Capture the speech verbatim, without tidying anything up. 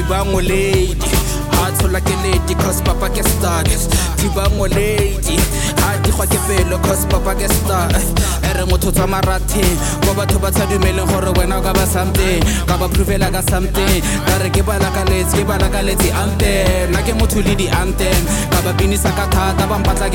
Tibango lady, heart so like a lady, cause papa gets stuck. Tibango lady, heart di khwa ke pelo, cause papa gets stuck. Ere motho tsa marathe, go batho ba tsa dumeleng gore wena ka ba something, ka ba provela ka something. Ka re ke bala ka letsi, ke bala ka letsi anthem, na ke motho le di anthem. Ka ba binisa ka thata ba mpatla